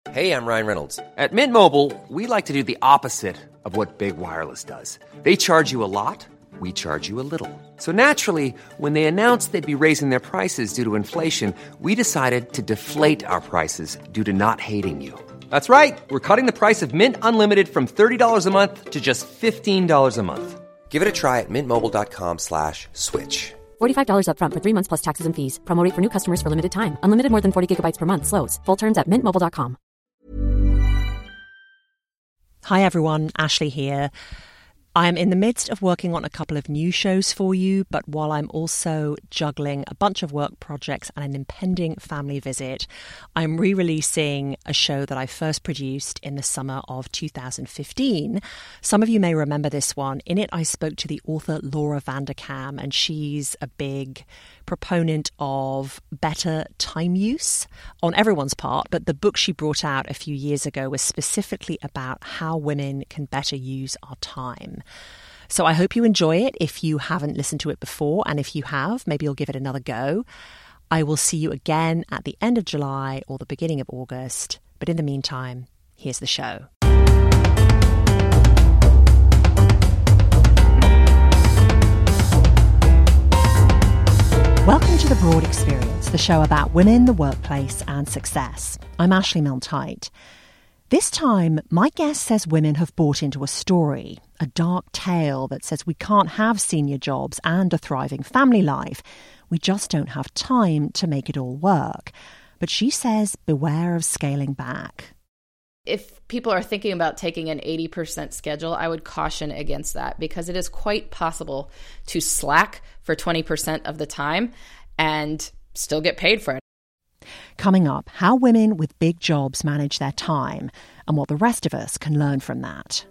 Hey, I'm Ryan Reynolds. At Mint Mobile, we like to do the opposite of what Big Wireless does. They charge you a lot, we charge you a little. So naturally, when they announced they'd be raising their prices due to inflation, we decided to deflate our prices due to not hating you. That's right. We're cutting the price of Mint Unlimited from $30 a month to just $15 a month. Give it a try at mintmobile.com/switch. $45 up front for 3 months plus taxes and fees. Promo rate for new customers for limited time. Unlimited more than 40 gigabytes per month. Slows full terms at mintmobile.com. Hi everyone, Ashley here. I am in the midst of working on a couple of new shows for you, but while I'm also juggling a bunch of work projects and an impending family visit, I'm re-releasing a show that I first produced in the summer of 2015. Some of you may remember this one. In it, I spoke to the author Laura Vanderkam, and she's a big proponent of better time use on everyone's part, but the book she brought out a few years ago was specifically about how women can better use our time. So I hope you enjoy it if you haven't listened to it before, and if you have, maybe you'll give it another go. I will see you again at the end of July or the beginning of August, but in the meantime, here's the show. Welcome to The Broad Experience, the show about women, the workplace and success. I'm Ashley Milne-Tyte. This time, my guest says women have bought into a story, a dark tale that says we can't have senior jobs and a thriving family life. We just don't have time to make it all work. But she says beware of scaling back. If people are thinking about taking an 80% schedule, I would caution against that because it is quite possible to slack for 20% of the time and still get paid for it. Coming up, how women with big jobs manage their time and what the rest of us can learn from that.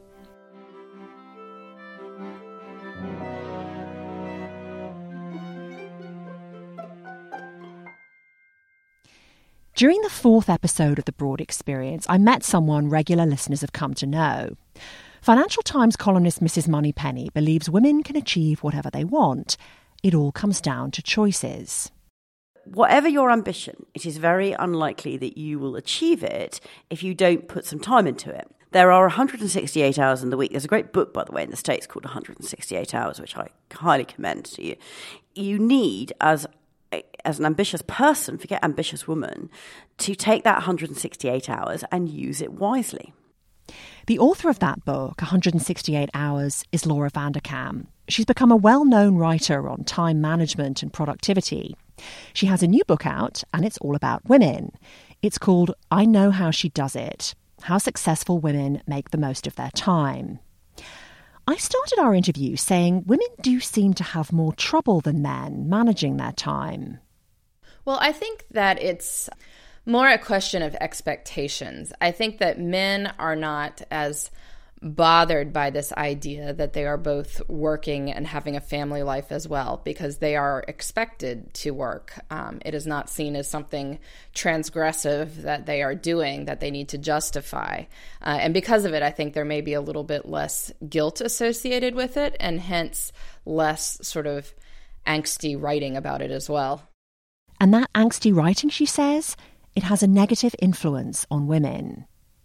During the fourth episode of The Broad Experience, I met someone regular listeners have come to know. Financial Times columnist Mrs. Moneypenny believes women can achieve whatever they want. It all comes down to choices. Whatever your ambition, it is very unlikely that you will achieve it if you don't put some time into it. There are 168 hours in the week. There's a great book, by the way, in the States called 168 Hours, which I highly commend to you. You need, as an ambitious person, forget ambitious woman, to take that 168 hours and use it wisely. The author of that book, 168 Hours, is Laura Vanderkam. She's become a well-known writer on time management and productivity. She has a new book out, and it's all about women. It's called I Know How She Does It, How Successful Women Make the Most of Their Time. I started our interview saying women do seem to have more trouble than men managing their time. Well, I think that it's more a question of expectations. I think that men are not as bothered by this idea that they are both working and having a family life as well, because they are expected to work. It is not seen as something transgressive that they are doing that they need to justify. And because of it, I think there may be a little bit less guilt associated with it, and hence less sort of angsty writing about it as well. And that angsty writing, she says, it has a negative influence on women.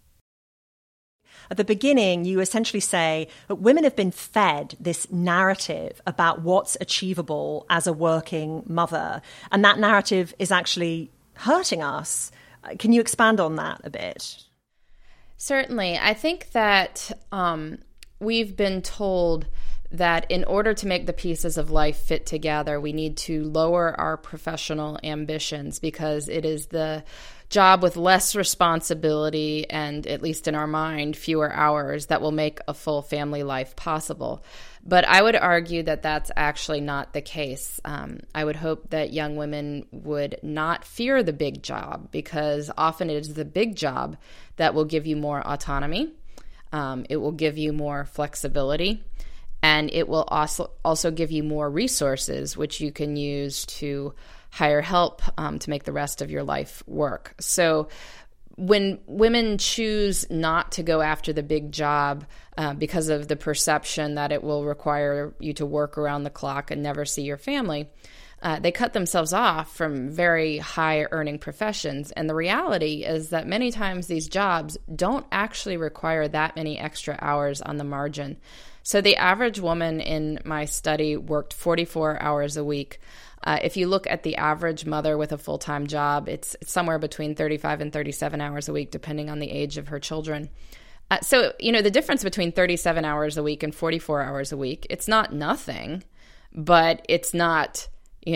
At the beginning, you essentially say that women have been fed this narrative about what's achievable as a working mother, and that narrative is actually hurting us. Can you expand on that a bit? Certainly. I think that we've been told that in order to make the pieces of life fit together, we need to lower our professional ambitions because it is the job with less responsibility and, at least in our mind, fewer hours that will make a full family life possible. But I would argue that that's actually not the case. I would hope that young women would not fear the big job because often it is the big job that will give you more autonomy. It will give you more flexibility. And it will also give you more resources, which you can use to hire help to make the rest of your life work. So when women choose not to go after the big job because of the perception that it will require you to work around the clock and never see your family, they cut themselves off from very high-earning professions. And the reality is that many times these jobs don't actually require that many extra hours on the margin. So the average woman in my study worked 44 hours a week. If you look at the average mother with a full-time job, it's somewhere between 35 and 37 hours a week, depending on the age of her children. So, the difference between 37 hours a week and 44 hours a week, it's not nothing, but it's not,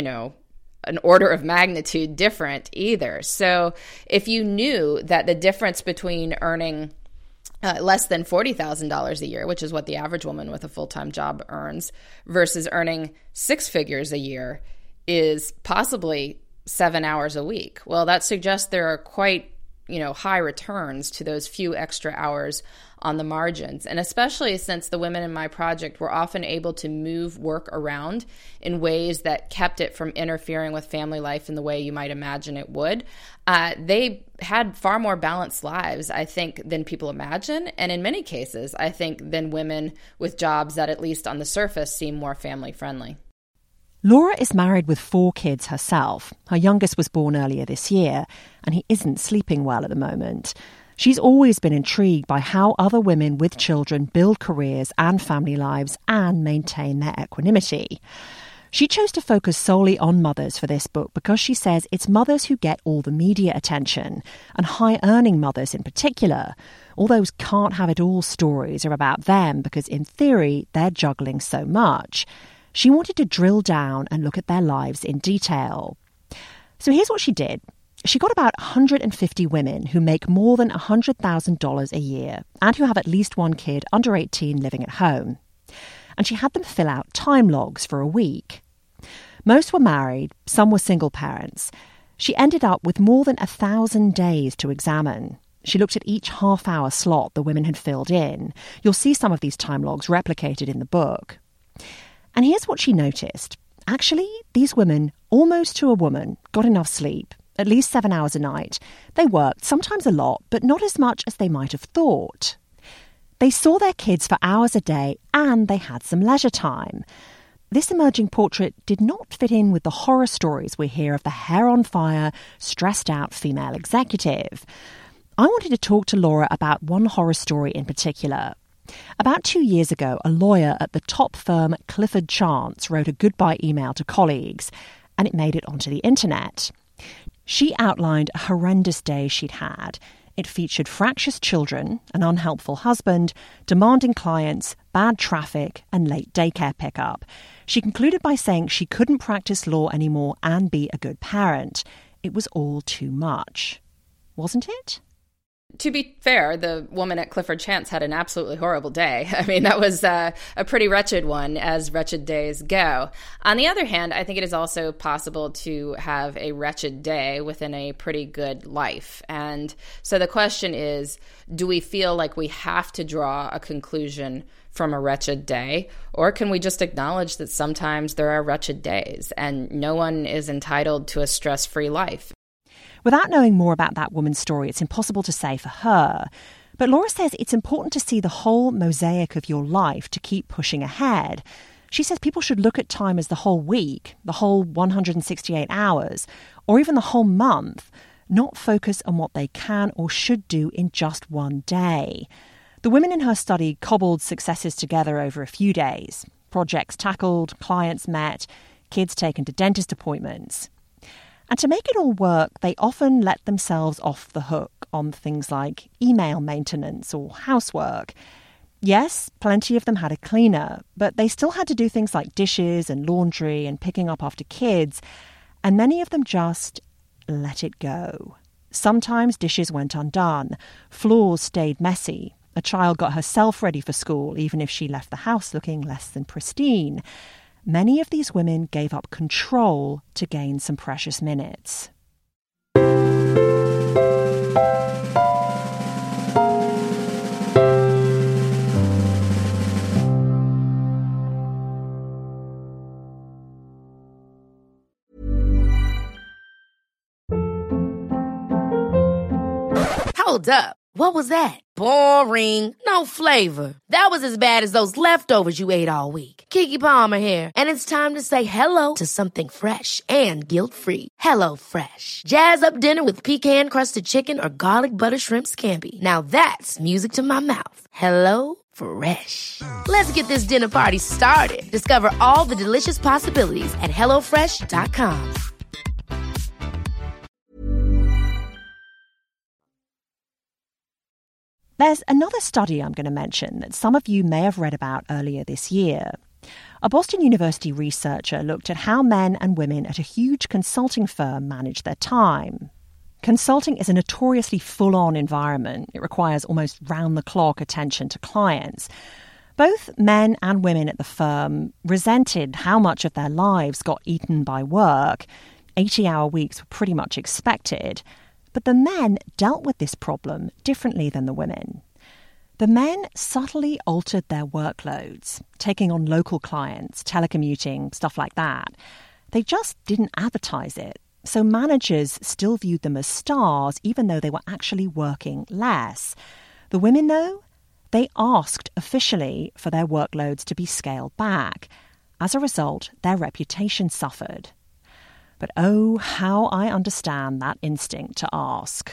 an order of magnitude different either. So if you knew that the difference between earning less than $40,000 a year, which is what the average woman with a full-time job earns, versus earning six figures a year is possibly 7 hours a week. Well, that suggests there are quite high returns to those few extra hours on the margins. And especially since the women in my project were often able to move work around in ways that kept it from interfering with family life in the way you might imagine it would, they had far more balanced lives, I think, than people imagine. And in many cases, I think, than women with jobs that, at least on the surface, seem more family friendly. Laura is married with 4 kids herself. Her youngest was born earlier this year, and he isn't sleeping well at the moment. She's always been intrigued by how other women with children build careers and family lives and maintain their equanimity. She chose to focus solely on mothers for this book because she says it's mothers who get all the media attention, and high-earning mothers in particular. All those can't-have-it-all stories are about them because, in theory, they're juggling so much. She wanted to drill down and look at their lives in detail. So here's what she did. She got about 150 women who make more than $100,000 a year and who have at least one kid under 18 living at home. And she had them fill out time logs for a week. Most were married, some were single parents. She ended up with more than 1,000 days to examine. She looked at each half-hour slot the women had filled in. You'll see some of these time logs replicated in the book. And here's what she noticed. Actually, these women, almost to a woman, got enough sleep, at least 7 hours a night. They worked, sometimes a lot, but not as much as they might have thought. They saw their kids for hours a day, and they had some leisure time. This emerging portrait did not fit in with the horror stories we hear of the hair-on-fire, stressed-out female executive. I wanted to talk to Laura about one horror story in particular. About 2 years ago, a lawyer at the top firm Clifford Chance wrote a goodbye email to colleagues, and it made it onto the internet. She outlined a horrendous day she'd had. It featured fractious children, an unhelpful husband, demanding clients, bad traffic, and late daycare pickup. She concluded by saying she couldn't practice law anymore and be a good parent. It was all too much. Wasn't it? To be fair, the woman at Clifford Chance had an absolutely horrible day. I mean, that was a pretty wretched one, as wretched days go. On the other hand, I think it is also possible to have a wretched day within a pretty good life. And so the question is, do we feel like we have to draw a conclusion from a wretched day, or can we just acknowledge that sometimes there are wretched days and no one is entitled to a stress-free life? Without knowing more about that woman's story, it's impossible to say for her. But Laura says it's important to see the whole mosaic of your life to keep pushing ahead. She says people should look at time as the whole week, the whole 168 hours, or even the whole month, not focus on what they can or should do in just one day. The women in her study cobbled successes together over a few days. Projects tackled, clients met, kids taken to dentist appointments. And to make it all work, they often let themselves off the hook on things like email maintenance or housework. Yes, plenty of them had a cleaner, but they still had to do things like dishes and laundry and picking up after kids, and many of them just let it go. Sometimes dishes went undone, floors stayed messy, a child got herself ready for school even if she left the house looking less than pristine. Many of these women gave up control to gain some precious minutes. Hold up. What was that? Boring. No flavor. That was as bad as those leftovers you ate all week. Keke Palmer here, and it's time to say hello to something fresh and guilt-free. Hello Fresh. Jazz up dinner with pecan-crusted chicken or garlic butter shrimp scampi. Now that's music to my mouth. Hello Fresh. Let's get this dinner party started. Discover all the delicious possibilities at HelloFresh.com. There's another study I'm going to mention that some of you may have read about earlier this year. A Boston University researcher looked at how men and women at a huge consulting firm manage their time. Consulting is a notoriously full-on environment. It requires almost round-the-clock attention to clients. Both men and women at the firm resented how much of their lives got eaten by work. 80-hour weeks were pretty much expected. But the men dealt with this problem differently than the women. The men subtly altered their workloads, taking on local clients, telecommuting, stuff like that. They just didn't advertise it. So managers still viewed them as stars, even though they were actually working less. The women, though, they asked officially for their workloads to be scaled back. As a result, their reputation suffered. But oh, how I understand that instinct to ask.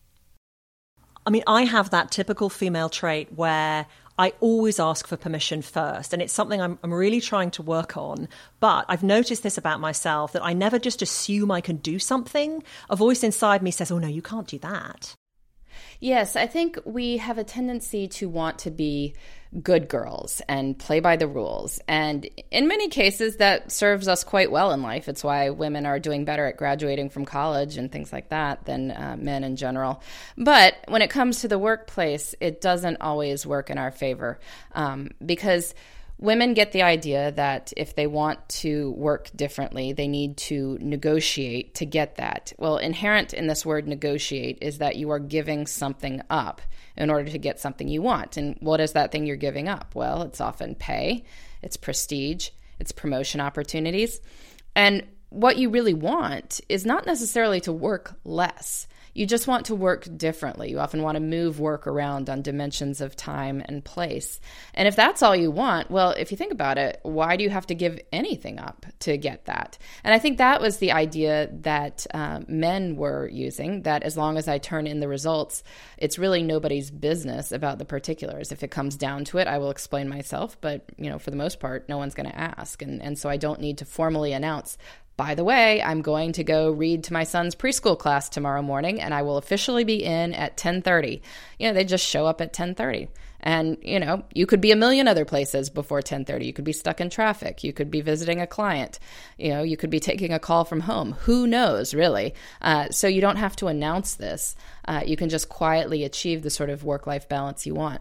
I mean, I have that typical female trait where I always ask for permission first, and it's something I'm really trying to work on. But I've noticed this about myself, that I never just assume I can do something. A voice inside me says, oh, no, you can't do that. Yes, I think we have a tendency to want to be good girls and play by the rules. And in many cases, that serves us quite well in life. It's why women are doing better at graduating from college and things like that than men in general. But when it comes to the workplace, it doesn't always work in our favor because women get the idea that if they want to work differently, they need to negotiate to get that. Well, inherent in this word negotiate is that you are giving something up in order to get something you want. And what is that thing you're giving up? Well, it's often pay, it's prestige, it's promotion opportunities. And what you really want is not necessarily to work less. You just want to work differently. You often want to move work around on dimensions of time and place. And if that's all you want, well, if you think about it, why do you have to give anything up to get that? And I think that was the idea that men were using, that as long as I turn in the results, it's really nobody's business about the particulars. If it comes down to it, I will explain myself. But, for the most part, no one's going to ask. And so I don't need to formally announce, by the way, I'm going to go read to my son's preschool class tomorrow morning, and I will officially be in at 10:30. They just show up at 10:30. And, you could be a million other places before 10:30. You could be stuck in traffic. You could be visiting a client. You could be taking a call from home. Who knows, really? So you don't have to announce this. You can just quietly achieve the sort of work-life balance you want.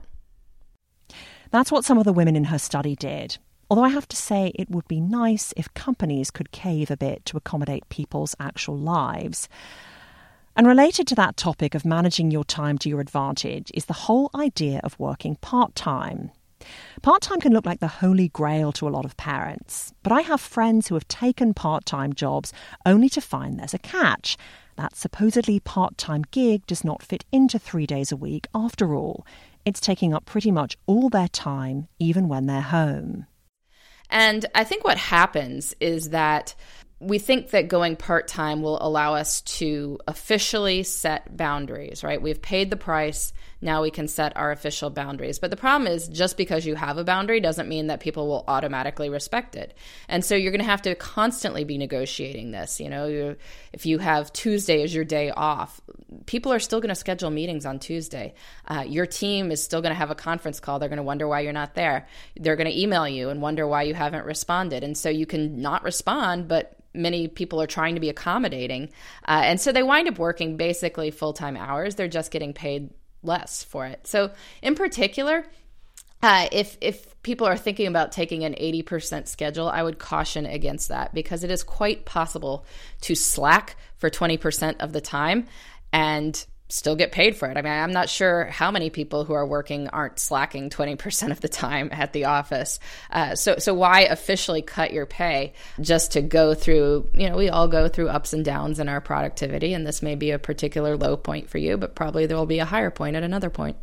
That's what some of the women in her study did. Although I have to say it would be nice if companies could cave a bit to accommodate people's actual lives. And related to that topic of managing your time to your advantage is the whole idea of working part-time. Part-time can look like the holy grail to a lot of parents, but I have friends who have taken part-time jobs only to find there's a catch. That supposedly part-time gig does not fit into 3 days a week after all. It's taking up pretty much all their time, even when they're home. And I think what happens is that we think that going part-time will allow us to officially set boundaries, right? We've paid the price. Now we can set our official boundaries. But the problem is just because you have a boundary doesn't mean that people will automatically respect it. And so you're going to have to constantly be negotiating this. If you have Tuesday as your day off, people are still going to schedule meetings on Tuesday. Your team is still going to have a conference call. They're going to wonder why you're not there. They're going to email you and wonder why you haven't responded. And so you can not respond, but many people are trying to be accommodating. And so they wind up working basically full-time hours. They're just getting paid less for it. So in particular, if people are thinking about taking an 80% schedule, I would caution against that because it is quite possible to slack for 20% of the time and still get paid for it. I mean, I'm not sure how many people who are working aren't slacking 20% of the time at the office. So why officially cut your pay just to go through, we all go through ups and downs in our productivity, and this may be a particular low point for you, but probably there will be a higher point at another point.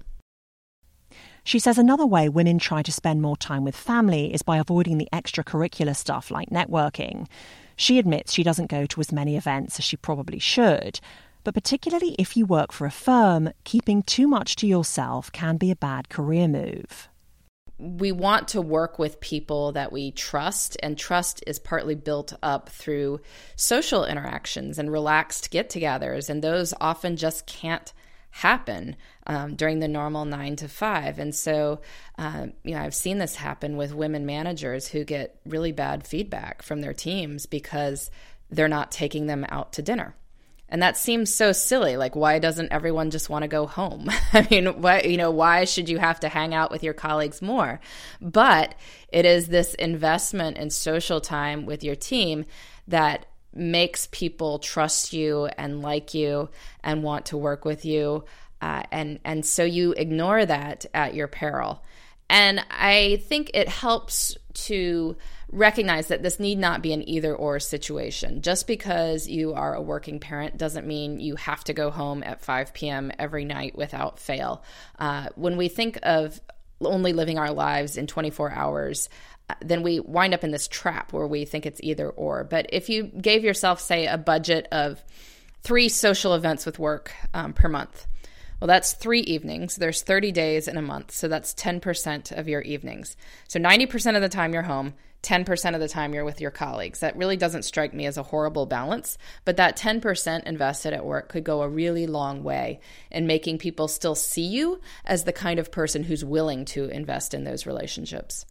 She says another way women try to spend more time with family is by avoiding the extracurricular stuff like networking. She admits she doesn't go to as many events as she probably should. But particularly if you work for a firm, keeping too much to yourself can be a bad career move. We want to work with people that we trust, and trust is partly built up through social interactions and relaxed get-togethers, and those often just can't happen during the normal 9 to 5. And so, I've seen this happen with women managers who get really bad feedback from their teams because they're not taking them out to dinner. And that seems so silly. Like, why doesn't everyone just want to go home? I mean, why should you have to hang out with your colleagues more? But it is this investment in social time with your team that makes people trust you and like you and want to work with you. And so you ignore that at your peril. And I think it helps to recognize that this need not be an either-or situation. Just because you are a working parent doesn't mean you have to go home at 5 p.m. every night without fail. When we think of only living our lives in 24 hours, then we wind up in this trap where we think it's either or. But if you gave yourself, say, a budget of 3 social events with work per month, well, that's 3 evenings. There's 30 days in a month, so that's 10% of your evenings. So 90% of the time you're home, 10% of the time you're with your colleagues. That really doesn't strike me as a horrible balance, but that 10% invested at work could go a really long way in making people still see you as the kind of person who's willing to invest in those relationships.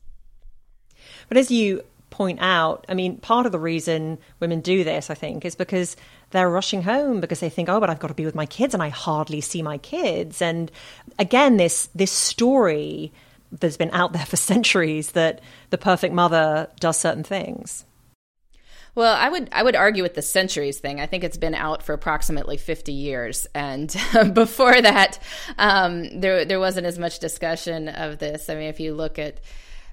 But as you point out, I mean, part of the reason women do this, I think, is because they're rushing home because they think, oh, but I've got to be with my kids and I hardly see my kids. And again, this story that's been out there for centuries that the perfect mother does certain things. Well, I would argue with the centuries thing. I think it's been out for approximately 50 years. And before that, there wasn't as much discussion of this. I mean, if you look at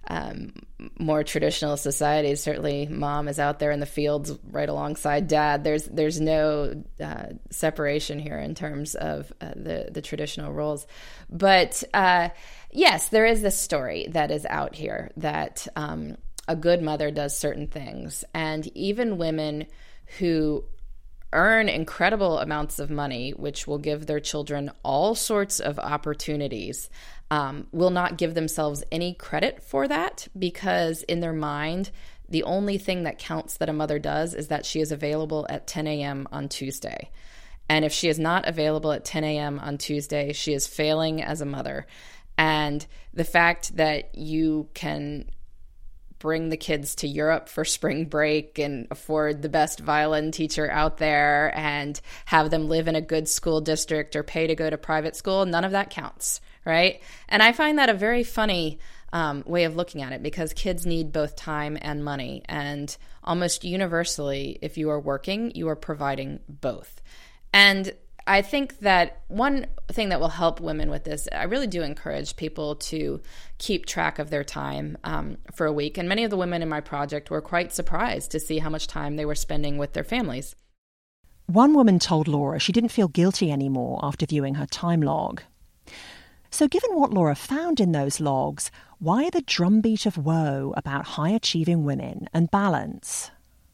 more traditional societies, certainly mom is out there in the fields right alongside dad. There's no separation here in terms of the traditional roles. But yes, there is this story that is out here that a good mother does certain things. And even women who earn incredible amounts of money, which will give their children all sorts of opportunities, will not give themselves any credit for that, because in their mind, the only thing that counts that a mother does is that she is available at 10 a.m. on Tuesday. And if she is not available at 10 a.m. on Tuesday, she is failing as a mother. And the fact that you can bring the kids to Europe for spring break and afford the best violin teacher out there and have them live in a good school district or pay to go to private school, none of that counts, right? And I find that a very funny way of looking at it, because kids need both time and money. And almost universally, if you are working, you are providing both. And I think that one thing that will help women with this, I really do encourage people to keep track of their time for a week. And many of the women in my project were quite surprised to see how much time they were spending with their families. One woman told Laura she didn't feel guilty anymore after viewing her time log. So given what Laura found in those logs, why the drumbeat of woe about high-achieving women and balance?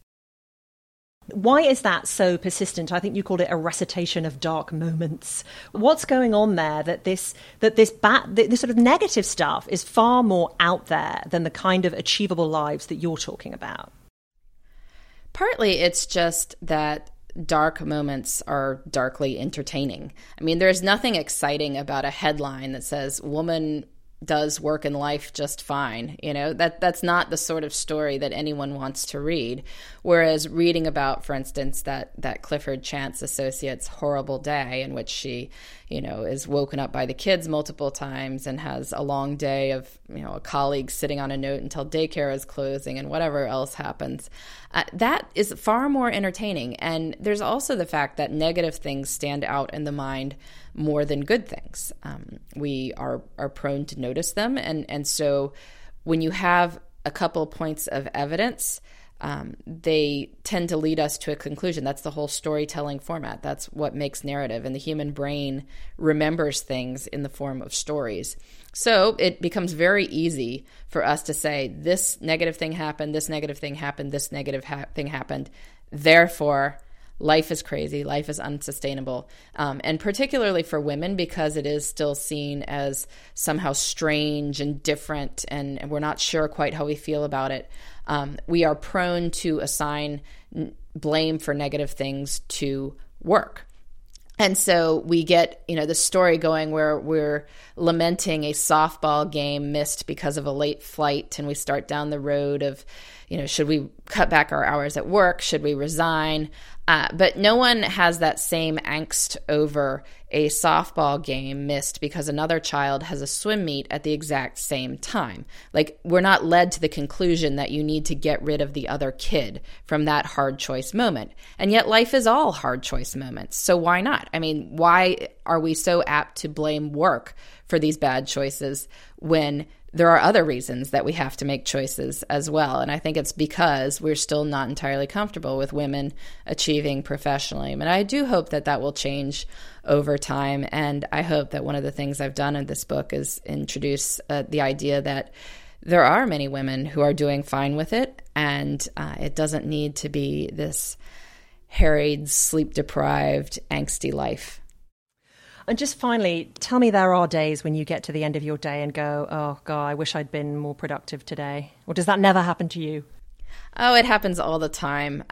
Why is that so persistent? I think you called it a recitation of dark moments. What's going on there that this sort of negative stuff is far more out there than the kind of achievable lives that you're talking about? Partly it's just that dark moments are darkly entertaining. I mean, there's nothing exciting about a headline that says woman does work in life just fine. You know, that's not the sort of story that anyone wants to read. Whereas reading about, for instance, that Clifford Chance associate's horrible day in which she, you know, is woken up by the kids multiple times and has a long day of, you know, a colleague sitting on a note until daycare is closing and whatever else happens. That is far more entertaining. And there's also the fact that negative things stand out in the mind more than good things. We are prone to notice them. And so when you have a couple points of evidence, they tend to lead us to a conclusion. That's the whole storytelling format. That's what makes narrative. And the human brain remembers things in the form of stories. So it becomes very easy for us to say, this negative thing happened, this negative thing happened, this negative thing happened. Therefore, life is crazy, life is unsustainable. And particularly for women, because it is still seen as somehow strange and different, and we're not sure quite how we feel about it. We are prone to assign blame for negative things to work. And so we get, you know, the story going where we're lamenting a softball game missed because of a late flight, and we start down the road of, you know, should we cut back our hours at work? Should we resign? But no one has that same angst over a softball game missed because another child has a swim meet at the exact same time. Like, we're not led to the conclusion that you need to get rid of the other kid from that hard choice moment. And yet life is all hard choice moments. So why not? I mean, why are we so apt to blame work for these bad choices when there are other reasons that we have to make choices as well? And I think it's because we're still not entirely comfortable with women achieving professionally. And I do hope that that will change over time. And I hope that one of the things I've done in this book is introduce the idea that there are many women who are doing fine with it. And it doesn't need to be this harried, sleep-deprived, angsty life. And just finally, tell me there are days when you get to the end of your day and go, oh, God, I wish I'd been more productive today. Or does that never happen to you? Oh, it happens all the time.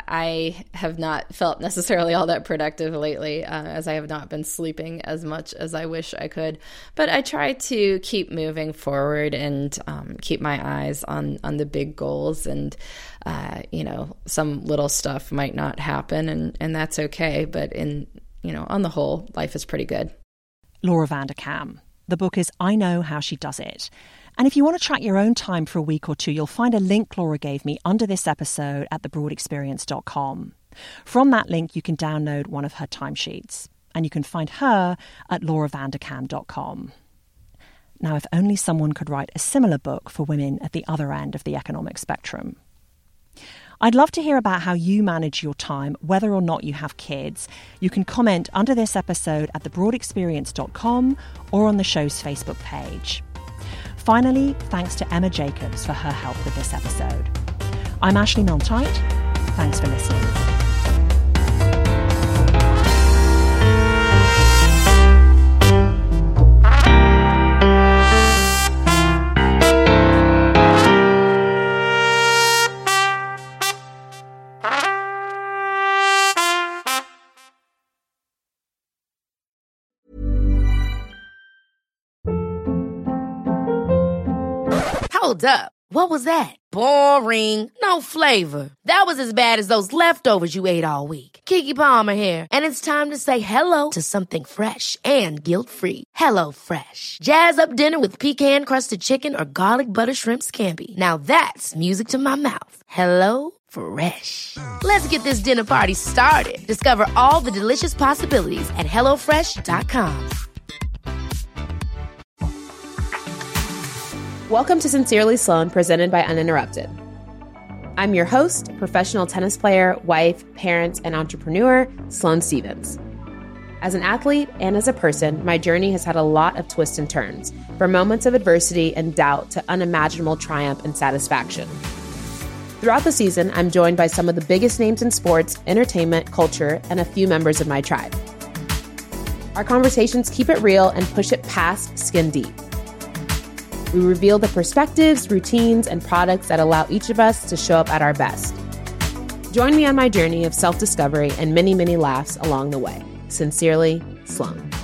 I have not felt necessarily all that productive lately, as I have not been sleeping as much as I wish I could. But I try to keep moving forward and keep my eyes on the big goals. And, you know, some little stuff might not happen, and that's okay. But on the whole, life is pretty good. Laura Vanderkam. The book is I Know How She Does It. And if you want to track your own time for a week or two, you'll find a link Laura gave me under this episode at thebroadexperience.com. From that link, you can download one of her timesheets. And you can find her at lauravanderkam.com. Now, if only someone could write a similar book for women at the other end of the economic spectrum. I'd love to hear about how you manage your time, whether or not you have kids. You can comment under this episode at thebroadexperience.com or on the show's Facebook page. Finally, thanks to Emma Jacobs for her help with this episode. I'm Ashley Milne-Tyte. Thanks for listening. Hold up. What was that? Boring. No flavor. That was as bad as those leftovers you ate all week. Keke Palmer here. And it's time to say hello to something fresh and guilt-free. HelloFresh. Jazz up dinner with pecan-crusted chicken or garlic butter shrimp scampi. Now that's music to my mouth. HelloFresh. Let's get this dinner party started. Discover all the delicious possibilities at HelloFresh.com. Welcome to Sincerely Sloan, presented by Uninterrupted. I'm your host, professional tennis player, wife, parent, and entrepreneur, Sloane Stevens. As an athlete and as a person, my journey has had a lot of twists and turns, from moments of adversity and doubt to unimaginable triumph and satisfaction. Throughout the season, I'm joined by some of the biggest names in sports, entertainment, culture, and a few members of my tribe. Our conversations keep it real and push it past skin deep. We reveal the perspectives, routines, and products that allow each of us to show up at our best. Join me on my journey of self-discovery and many, many laughs along the way. Sincerely, Sloane.